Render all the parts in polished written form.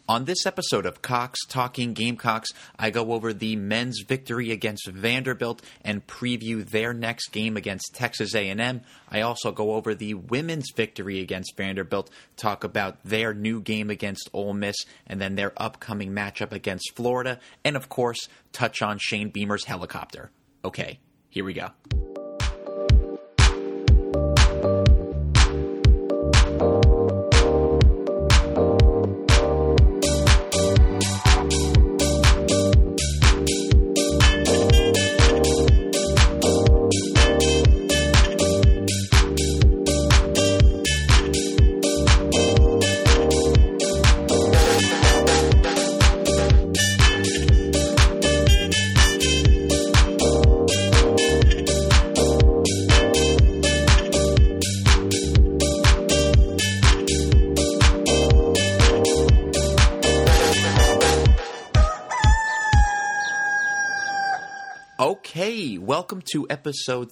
On this episode of Cox Talking Gamecocks, I go over the men's victory against Vanderbilt and preview their next game against Texas A&M. I also go over the women's victory against Vanderbilt, talk about their new game against Ole Miss, and then their upcoming matchup against Florida, and of course, touch on Shane Beamer's helicopter. Okay, here we go. Okay, welcome to episode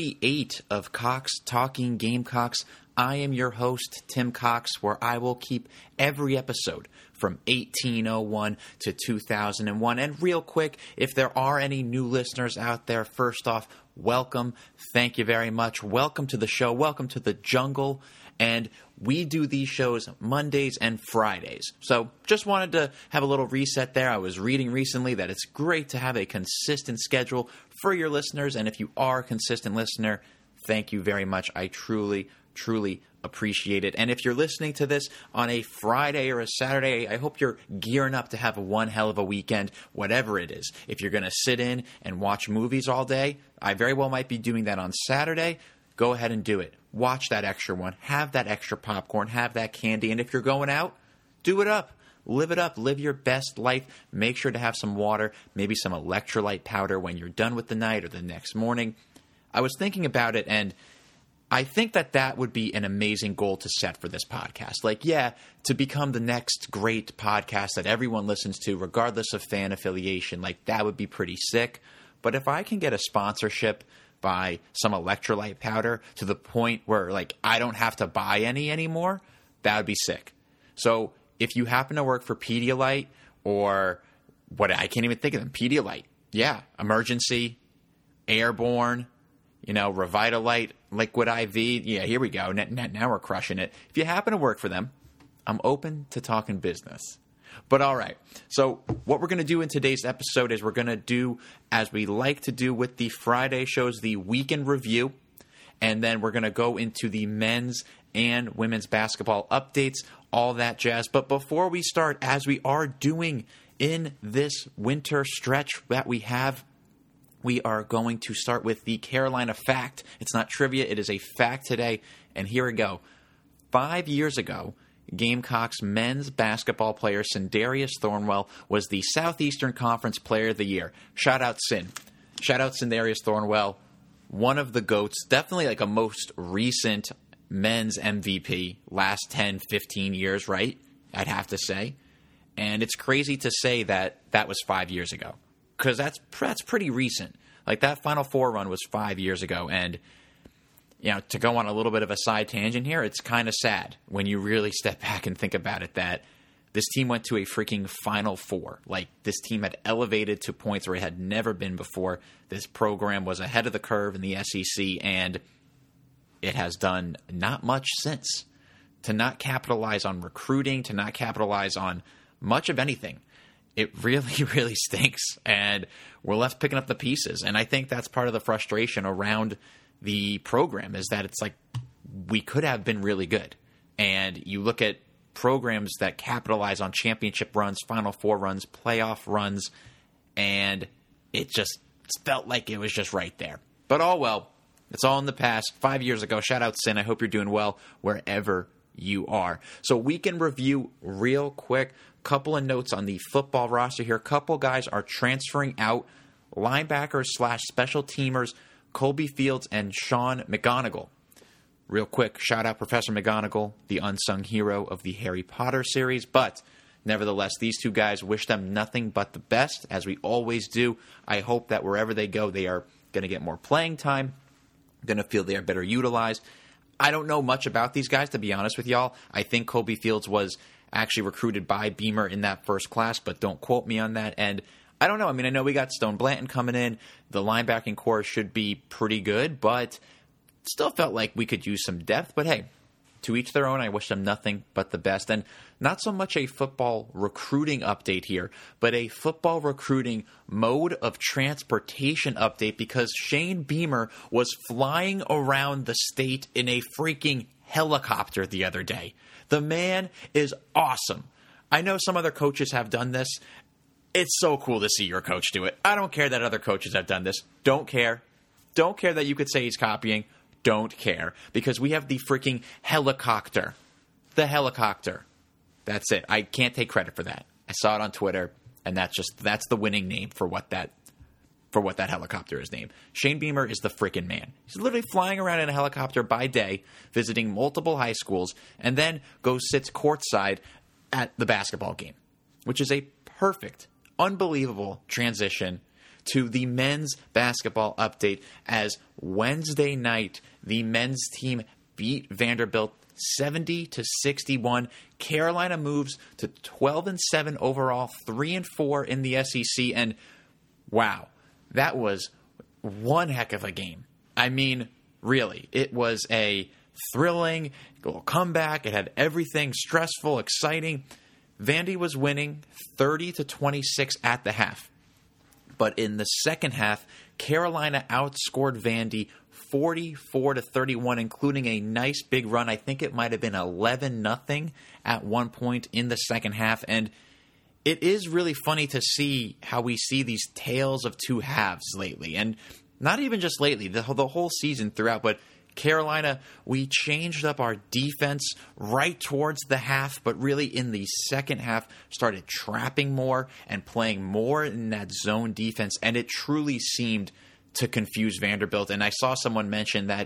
38 of Cox Talking Gamecocks. I am your host, Tim Cox, where I will keep every episode from 1801 to 2001. And real quick, if there are any new listeners out there, first off, welcome. Thank you very much. Welcome to the show. Welcome to the jungle. And we do these shows Mondays and Fridays. So just wanted to have a little reset there. I was reading recently that it's great to have a consistent schedule for your listeners. And if you are a consistent listener, thank you very much. I truly appreciate it. And if you're listening to this on a Friday or a Saturday, I hope you're gearing up to have one hell of a weekend, whatever it is. If you're going to sit in and watch movies all day, I very well might be doing that on Saturday. Go ahead and do it. Watch that extra one. Have that extra popcorn. Have that candy. And if you're going out, do it up. Live it up. Live your best life. Make sure to have some water, maybe some electrolyte powder when you're done with the night or the next morning. I was thinking about it, and I think that would be an amazing goal to set for this podcast. Like, yeah, to become the next great podcast that everyone listens to, regardless of fan affiliation, like that would be pretty sick. But if I can get a sponsorship by some electrolyte powder to the point where, like, I don't have to buy any anymore, that would be sick. So if you happen to work for Pedialyte or what, I can't even think of them, Pedialyte, yeah, Emergency, Airborne, Revitalight, Liquid IV, yeah, here we go, now we're crushing it. If you happen to work for them, I'm open to talking business. But all right, so what we're going to do in today's episode is we're going to do, as we like to do with the Friday shows, the weekend review, and then we're going to go into the men's and women's basketball updates, all that jazz. But before we start, as we are doing in this winter stretch that we have, we are going to start with the Carolina fact. It's not trivia, it is a fact today, and here we go. 5 years ago, Gamecocks men's basketball player Sindarius Thornwell was the Southeastern Conference Player of the Year. Shout out Sin. Shout out Sindarius Thornwell, one of the GOATs, definitely like a most recent men's MVP, last 10, 15 years, right? I'd have to say. And it's crazy to say that was 5 years ago, because that's pretty recent. Like, that Final Four run was 5 years ago, and to go on a little bit of a side tangent here, it's kind of sad when you really step back and think about it that this team went to a freaking Final Four. Like, this team had elevated to points where it had never been before. This program was ahead of the curve in the SEC, and it has done not much since. To not capitalize on recruiting, to not capitalize on much of anything, it really, really stinks. And we're left picking up the pieces. And I think that's part of the frustration around the program, is that it's like we could have been really good. And you look at programs that capitalize on championship runs, Final Four runs, playoff runs, and it just felt like it was just right there. But oh well, it's all in the past. 5 years ago. Shout out Sin. I hope you're doing well wherever you are. So weekend review real quick. Couple of notes on the football roster here. Couple guys are transferring out. Linebackers / special teamers Colby Fields and Sean McGonigal. Real quick, shout out Professor McGonagall, the unsung hero of the Harry Potter series. But nevertheless, these two guys, wish them nothing but the best, as we always do. I hope that wherever they go, they are going to get more playing time, going to feel they are better utilized. I don't know much about these guys, to be honest with y'all. I think Colby Fields was actually recruited by Beamer in that first class, but don't quote me on that. And I don't know. I mean, I know we got Stone Blanton coming in. The linebacking core should be pretty good, but still felt like we could use some depth. But hey, to each their own. I wish them nothing but the best. And not so much a football recruiting update here, but a football recruiting mode of transportation update, because Shane Beamer was flying around the state in a freaking helicopter the other day. The man is awesome. I know some other coaches have done this. It's so cool to see your coach do it. I don't care that other coaches have done this. Don't care. Don't care that you could say he's copying. Don't care. Because we have the freaking helicopter. The helicopter. That's it. I can't take credit for that. I saw it on Twitter, and that's the winning name for what that helicopter is named. Shane Beamer is the freaking man. He's literally flying around in a helicopter by day, visiting multiple high schools, and then goes sits courtside at the basketball game, which is a perfect, unbelievable transition to the men's basketball update, as Wednesday night, the men's team beat Vanderbilt 70-61. Carolina moves to 12-7 overall, 3-4 in the SEC, and wow, that was one heck of a game. I mean, really, it was a thrilling comeback. It had everything stressful, exciting. Vandy was winning 30-26 at the half. But in the second half, Carolina outscored Vandy 44-31, including a nice big run. I think it might have been 11-0 at one point in the second half. And it is really funny to see how we see these tales of two halves lately. And not even just lately, the whole season throughout, but Carolina, we changed up our defense right towards the half, but really in the second half started trapping more and playing more in that zone defense, and it truly seemed to confuse Vanderbilt. And I saw someone mention that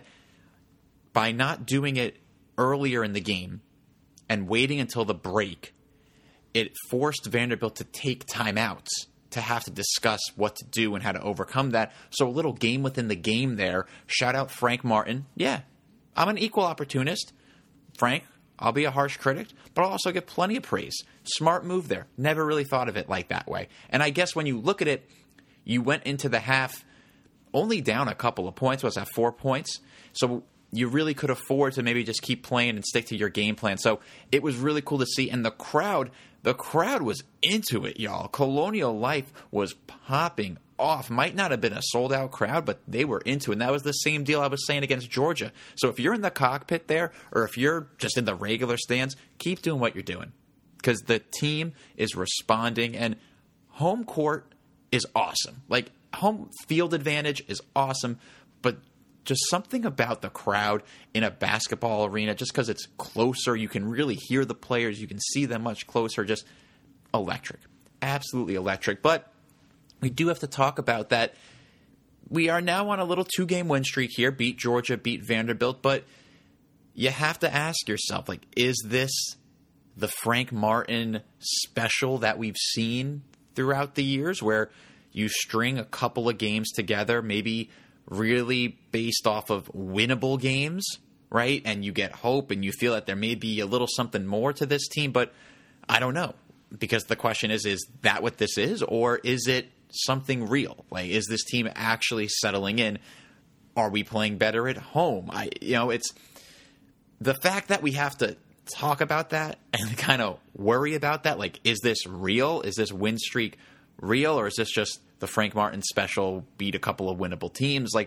by not doing it earlier in the game and waiting until the break, it forced Vanderbilt to take timeouts to have to discuss what to do and how to overcome that. So a little game within the game there. Shout out Frank Martin. Yeah, I'm an equal opportunist. Frank, I'll be a harsh critic, but I'll also get plenty of praise. Smart move there. Never really thought of it like that way. And I guess when you look at it, you went into the half only down a couple of points. Was that 4 points? So you really could afford to maybe just keep playing and stick to your game plan. So it was really cool to see. And the crowd was into it, y'all. Colonial Life was popping off. Might not have been a sold-out crowd, but they were into it. And that was the same deal I was saying against Georgia. So if you're in the cockpit there, or if you're just in the regular stands, keep doing what you're doing, because the team is responding, and home court is awesome. Like, home field advantage is awesome, but just something about the crowd in a basketball arena, just because it's closer, you can really hear the players, you can see them much closer, just electric. Absolutely electric. But we do have to talk about that. We are now on a little 2-game win streak here, beat Georgia, beat Vanderbilt, but you have to ask yourself, like, is this the Frank Martin special that we've seen throughout the years, where you string a couple of games together, maybe really based off of winnable games, right? And you get hope and you feel that there may be a little something more to this team, but I don't know. Because the question is that what this is, or is it something real? Like, is this team actually settling in? Are we playing better at home? It's the fact that we have to talk about that and kind of worry about that. Like, is this real? Is this win streak real, or is this just the Frank Martin special, beat a couple of winnable teams? Like,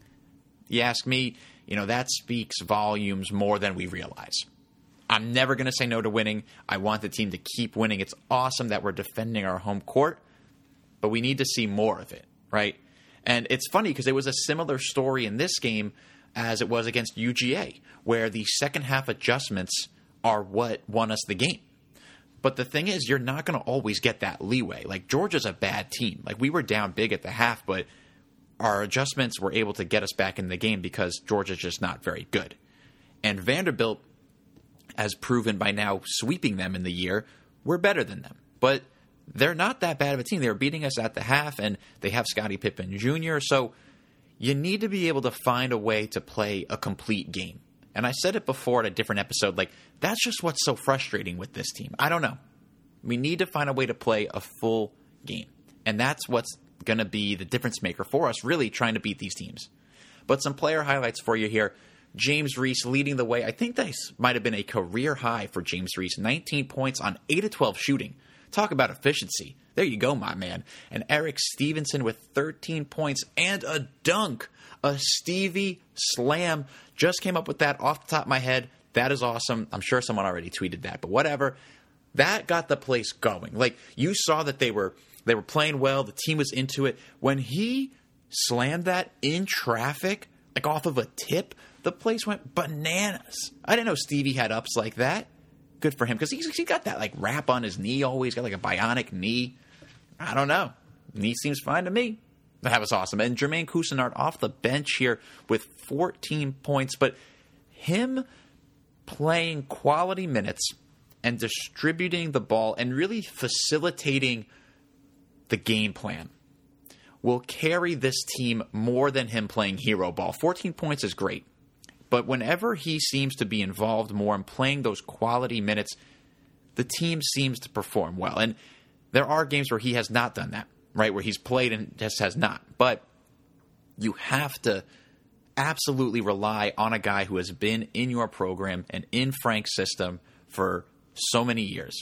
you ask me, that speaks volumes more than we realize. I'm never going to say no to winning. I want the team to keep winning. It's awesome that we're defending our home court, but we need to see more of it, right? And it's funny because it was a similar story in this game as it was against UGA, where the second half adjustments are what won us the game. But the thing is, you're not going to always get that leeway. Like, Georgia's a bad team. Like, we were down big at the half, but our adjustments were able to get us back in the game because Georgia's just not very good. And Vanderbilt has proven by now, sweeping them in the year, we're better than them. But they're not that bad of a team. They were beating us at the half, and they have Scottie Pippen Jr., so you need to be able to find a way to play a complete game. And I said it before at a different episode, like, that's just what's so frustrating with this team. I don't know. We need to find a way to play a full game. And that's what's going to be the difference maker for us, really trying to beat these teams. But some player highlights for you here. James Reese leading the way. I think this might have been a career high for James Reese. 19 points on 8 of 12 shooting. Talk about efficiency. There you go, my man. And Eric Stevenson with 13 points and a dunk. A Stevie slam. Just came up with that off the top of my head. That is awesome. I'm sure someone already tweeted that, but whatever. That got the place going. Like, you saw that they were playing well. The team was into it. When he slammed that in traffic, like off of a tip, the place went bananas. I didn't know Stevie had ups like that. Good for him, because he got that like wrap on his knee always. Got like a bionic knee. I don't know. Knee seems fine to me. That was awesome. And Jermaine Couisnard off the bench here with 14 points. But him playing quality minutes and distributing the ball and really facilitating the game plan will carry this team more than him playing hero ball. 14 points is great. But whenever he seems to be involved more in playing those quality minutes, the team seems to perform well. And there are games where he has not done that, right? Where he's played and just has not. But you have to absolutely rely on a guy who has been in your program and in Frank's system for so many years,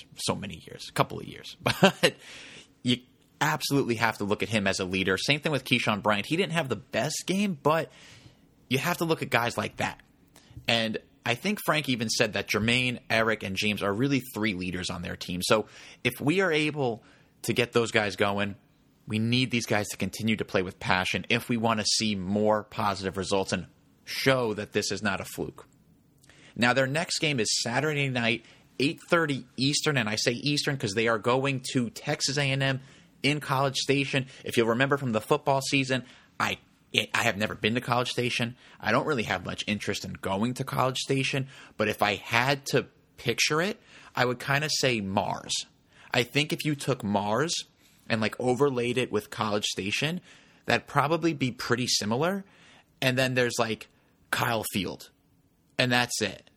a couple of years. But you absolutely have to look at him as a leader. Same thing with Keyshawn Bryant. He didn't have the best game, but you have to look at guys like that. And I think Frank even said that Jermaine, Eric, and James are really 3 leaders on their team. So if we are able to get those guys going, we need these guys to continue to play with passion if we want to see more positive results and show that this is not a fluke. Now, their next game is Saturday night, 8:30 Eastern, and I say Eastern because they are going to Texas A&M in College Station. If you'll remember from the football season, I have never been to College Station. I don't really have much interest in going to College Station, but if I had to picture it, I would kind of say Mars. I think if you took Mars and like overlaid it with College Station, that'd probably be pretty similar. And then there's like Kyle Field, and that's it.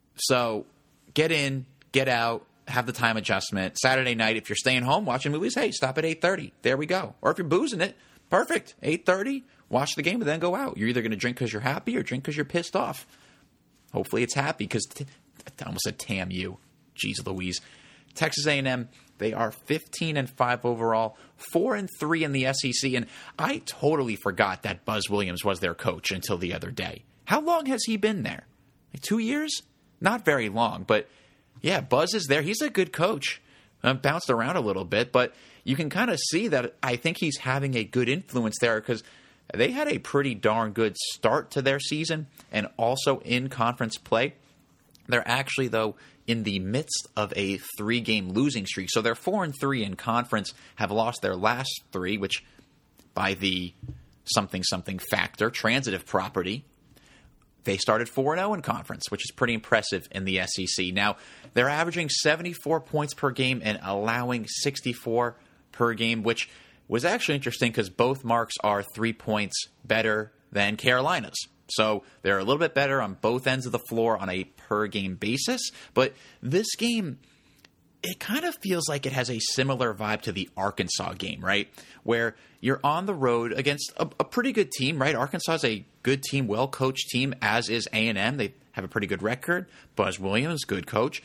So get in, get out, have the time adjustment. Saturday night, if you're staying home watching movies, hey, stop at 8:30. There we go. Or if you're boozing it, perfect. 8:30, watch the game and then go out. You're either going to drink because you're happy or drink because you're pissed off. Hopefully it's happy, because I almost said TAMU. Jeez Louise. Texas A&M, they are 15-5 overall, 4-3 in the SEC, and I totally forgot that Buzz Williams was their coach until the other day. How long has he been there? Like 2 years? Not very long, but yeah, Buzz is there. He's a good coach. Bounced around a little bit, but you can kind of see that I think he's having a good influence there, because they had a pretty darn good start to their season and also in conference play. They're actually, though, in the midst of a 3-game losing streak. So they're 4-3 in conference, have lost their last 3, which by the something factor, transitive property, they started 4-0 in conference, which is pretty impressive in the SEC. Now, they're averaging 74 points per game and allowing 64 per game, which was actually interesting because both marks are 3 points better than Carolina's. So they're a little bit better on both ends of the floor on a per-game basis. But this game, it kind of feels like it has a similar vibe to the Arkansas game, right? Where you're on the road against a pretty good team, right? Arkansas is a good team, well-coached team, as is A&M. They have a pretty good record. Buzz Williams, good coach.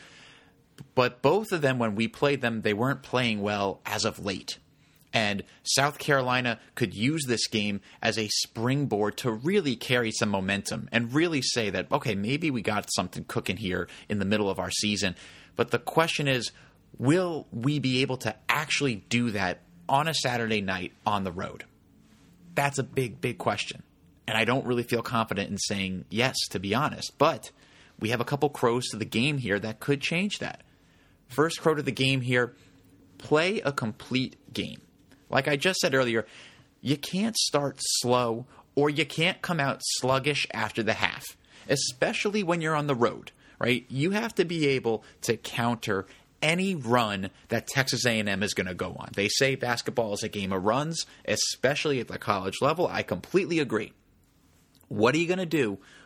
But both of them, when we played them, they weren't playing well as of late. And South Carolina could use this game as a springboard to really carry some momentum and really say that, okay, maybe we got something cooking here in the middle of our season. But the question is, will we be able to actually do that on a Saturday night on the road? That's a big, big question. And I don't really feel confident in saying yes, to be honest. But we have a couple crows to the game here that could change that. First crow to the game here, play a complete game. Like I just said earlier, you can't start slow or you can't come out sluggish after the half, especially when you're on the road, right? You have to be able to counter any run that Texas A&M is going to go on. They say basketball is a game of runs, especially at the college level. I completely agree. What are you going to do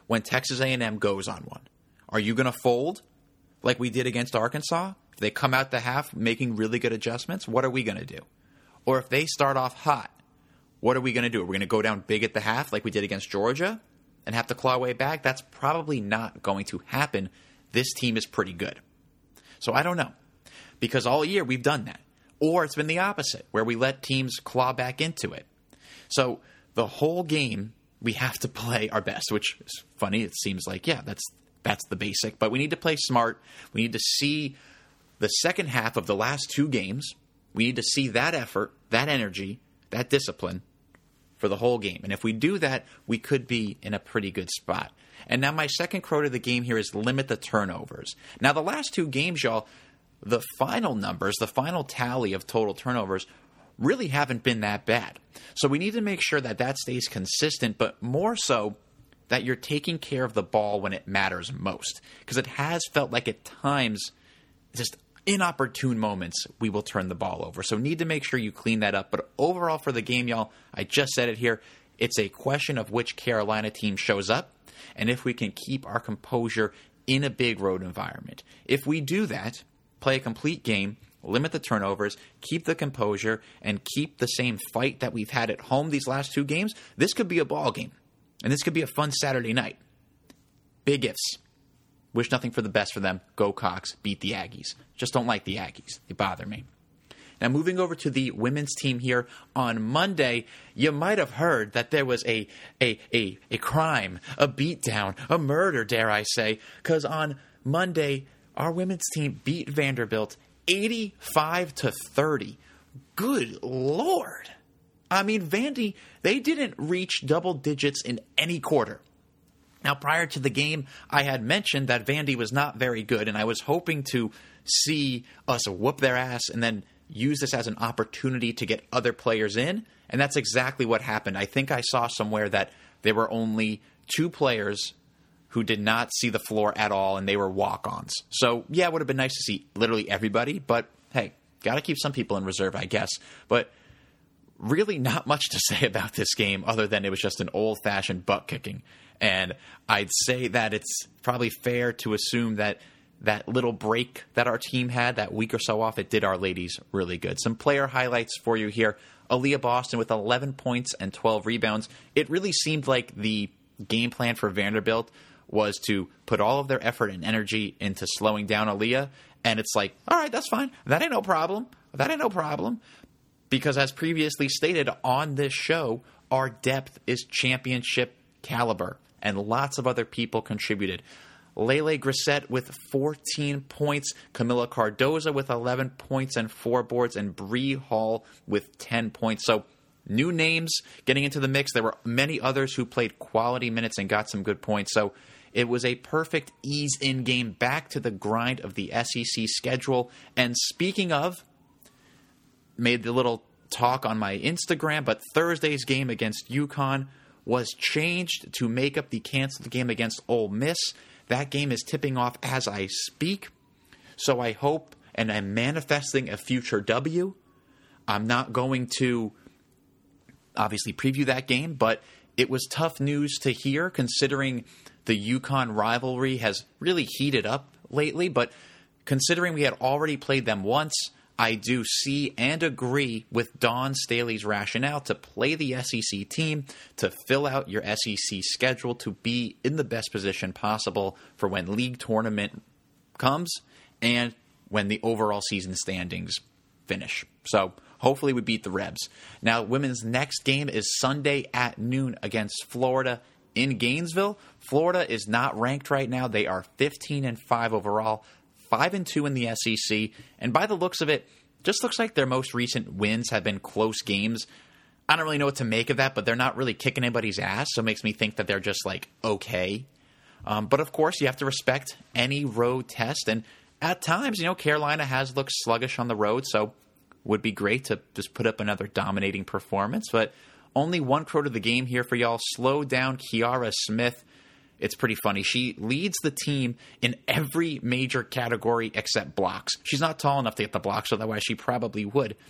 when Texas A&M goes on one? Are you going to fold like we did against Arkansas? If they come out the half making really good adjustments, what are we going to do? Or if they start off hot, what are we going to do? Are we going to go down big at the half like we did against Georgia and have to claw our way back? That's probably not going to happen. This team is pretty good. So I don't know, because all year we've done that. Or it's been the opposite, where we let teams claw back into it. So the whole game, we have to play our best, which is funny. It seems like, yeah, that's the basic. But we need to play smart. We need to see the second half of the last two games. We need to see that effort, that energy, that discipline for the whole game. And if we do that, we could be in a pretty good spot. And now my second quote of the game here is limit the turnovers. Now the last two games, y'all, the final numbers, the final tally of total turnovers really haven't been that bad. So we need to make sure that that stays consistent, but more so that you're taking care of the ball when it matters most. Because it has felt like at times, just inopportune moments, we will turn the ball over. So need to make sure you clean that up. But overall for the game, y'all, I just said it here, it's a question of which Carolina team shows up and if we can keep our composure in a big road environment. If we do that, play a complete game, limit the turnovers, keep the composure, and keep the same fight that we've had at home these last two games, this could be a ball game. And this could be a fun Saturday night. Big ifs. Wish nothing for the best for them. Go Cox. Beat the Aggies. Just don't like the Aggies. They bother me. Now, moving over to the women's team here on Monday, you might have heard that there was a crime, a beatdown, a murder, dare I say, because on Monday, our women's team beat Vanderbilt 85-30. Good Lord. I mean, Vandy, they didn't reach double digits in any quarter. Now, prior to the game, I had mentioned that Vandy was not very good, and I was hoping to see us whoop their ass and then use this as an opportunity to get other players in, and that's exactly what happened. I think I saw somewhere that there were only 2 players who did not see the floor at all, and they were walk-ons. So, yeah, it would have been nice to see literally everybody, but hey, got to keep some people in reserve, I guess. But really not much to say about this game other than it was just an old-fashioned butt-kicking. And I'd say that it's probably fair to assume that that little break that our team had, that week or so off, it did our ladies really good. Some player highlights for you here. Aaliyah Boston with 11 points and 12 rebounds. It really seemed like the game plan for Vanderbilt was to put all of their effort and energy into slowing down Aaliyah. And it's like, all right, that's fine. That ain't no problem. That ain't no problem. Because as previously stated on this show, our depth is championship caliber. And lots of other people contributed. Lele Grissett with 14 points, Camila Cardoza with 11 points and 4 boards, and Bree Hall with 10 points. So new names getting into the mix. There were many others who played quality minutes and got some good points. So it was a perfect ease-in game back to the grind of the SEC schedule. And speaking of, made the little talk on my Instagram, but Thursday's game against UConn was changed to make up the canceled game against Ole Miss. That game is tipping off as I speak. So I hope, and I'm manifesting a future W. I'm not going to obviously preview that game, but it was tough news to hear considering the UConn rivalry has really heated up lately. But considering we had already played them once, I do see and agree with Dawn Staley's rationale to play the SEC team, to fill out your SEC schedule, to be in the best position possible for when league tournament comes and when the overall season standings finish. So hopefully we beat the Rebs. Now, women's next game is Sunday at noon against Florida in Gainesville. Florida is not ranked right now. They are 15-5 overall. 5-2 in the SEC, and by the looks of it, just looks like their most recent wins have been close games. I don't really know what to make of that, but they're not really kicking anybody's ass, so it makes me think that they're just, like, okay. But, of course, you have to respect any road test, and at times, you know, Carolina has looked sluggish on the road, so would be great to just put up another dominating performance, but only one quote of the game here for y'all. Slow down Kiara Smith. It's pretty funny. She leads the team in every major category except blocks. She's not tall enough to get the blocks, otherwise she probably would.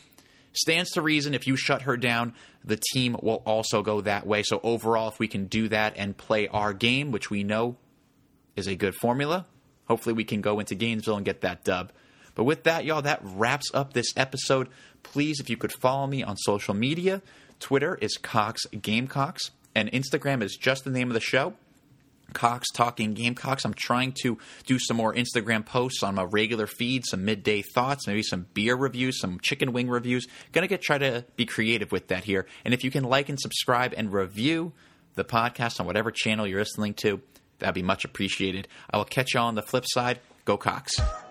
stands to reason if you shut her down, the team will also go that way. So overall, if we can do that and play our game, which we know is a good formula, hopefully we can go into Gainesville and get that dub. But with that, y'all, that wraps up this episode. Please, if you could follow me on social media, Twitter is Cox Gamecocks, and Instagram is just the name of the show, Cox Talking Gamecocks. I'm trying to do some more Instagram posts on a regular feed, some midday thoughts, maybe some beer reviews, some chicken wing reviews. Try to be creative with that here. And if you can like and subscribe and review the podcast on whatever channel you're listening to, that'd be much appreciated. I will catch you all on the flip side. Go Cox.